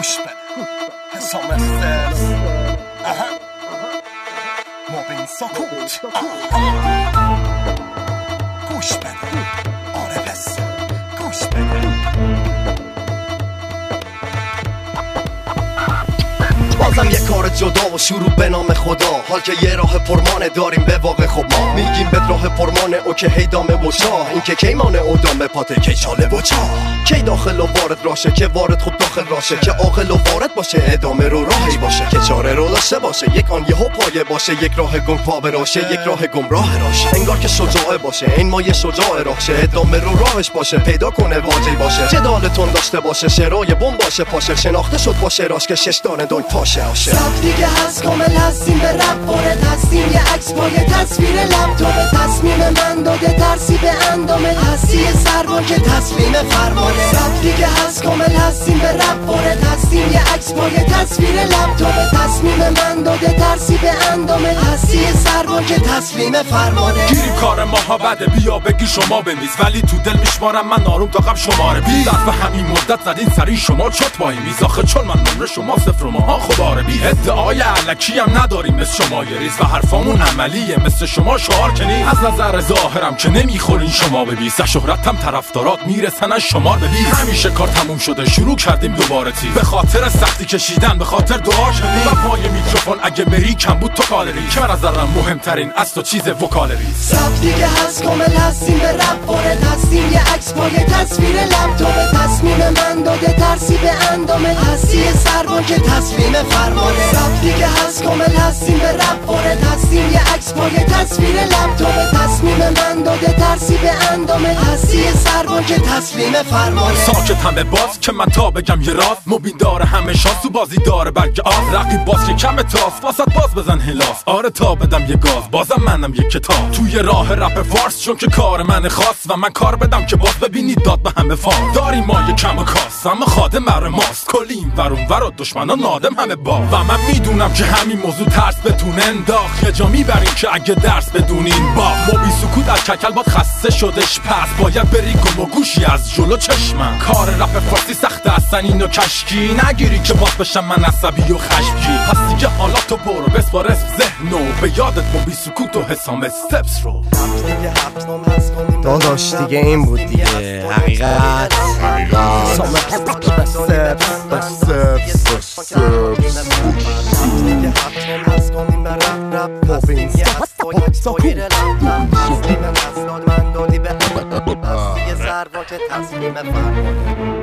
گوش بده حسام استرس مبین سکوت گوش بده آره پس گوش بده بازم یه کار جدا و شروع به نام خدا حال که یه راه پرمانه داریم به واقع خب ما میگیم به راه پرمانه او که هی دامه و چاه این که کی مانه او دامه پاته کی چاله و چاه کی داخل و وارد راشه که وارد خود داخل راشه که عاقل و وارد باشه ادامه رو راهی باشه که چاره رو داشته باشه یک آن یهو پایه باشه یک راه گم پا براشه یک راه گمراه راشه انگار که شجاعه باشه این ما یه شجاع راشه ادامه رو راهش باشه پیدا کنه واجی باشه جدالتون داشته باشه شرای بم باشه پاشه شناخته شد باشه راش که شش دانه دون پاشه سب دیگه هست کامل هستیم به رب وارد هستیم یه عکس با یه تصویر لپتاپ تصمیم من داده ترسی به اندامه هستی سربان که تسلیم فرمانه سب دیگه هست کامل هستیم به رب وارد هستیم یه عکس با یه تصویر لپتاپ تصمیم من داده ترسی به اندامه هستی سربان که تسلیم فرمانه گیریم کار ماها بده بیا بگی شما بنویس ولی تو دل میشمارم من آروم تا قبل شماره 20 به همین مدت زدین سری شما چت وای میز آخه چون من نمره شما صفر و ماها خباره بی ادعای علکی هم نداریم مثل شما یه ریز و حرفامون عملیه مثل شما شعار که نیست از نظر ظاهرم که نمیخورین شما به 20 شهرتم طرفدارات میرسن از شمار به 20 همیشه کار تموم شده شروع کردیم دوباره تیز به خاطر سختی کشیدن به خاطر دعا کنیم و پای میکروفون اگه بری کم بود تو کالری که من نظرم مهمترین از تو چیز وکالری سب دیگه هست کامل هستیم به رب وارد هستیم یه عکس با یه تصویر لپتاپ تصمیم من داده ترسی به اندامه هستی سربان که تسلیم فرمانه سب دیگه هست کامل هستیم به رب وارد هستیم یه عکس با یه تصویر لپتاپ تصمیم من داده ترسی به اندامه هستی سربان که تسلیم فرمانه ساکت همه باز که من تا بگم یه راست مبین داره همه شانس تو بازی داره بلکه آف رقیب باز که کم تاس واسط باز بزن هلاس آره تا بدم یه گاز بازم منم یه کتاب توی راه رپ فارس چون که کار من خاص و من کار بدم که باز ببینید داد به همه فام داریم ما یه کم کاس اما خادم مر ماست کلی این ورون ور و دشمنا نادم همه با و من میدونم که همین موضوع ترس بتونه انداخت یه جا میبریم که اگه درس بدونین با مبی سکوت از ککل باد خسته شدش پس باید بری گم و گوشی از جلو چشمم کار رپ فارسی سخته اصلا اینو کشکی نگیری که باز بشم من عصبی و خشمگین پس دیگه حالا تو برو بسپار اسم ذهنو به یادت مبی سکوت و حسام استپس رو داداش دیگه این بود دیگه حقیقت حسام استپس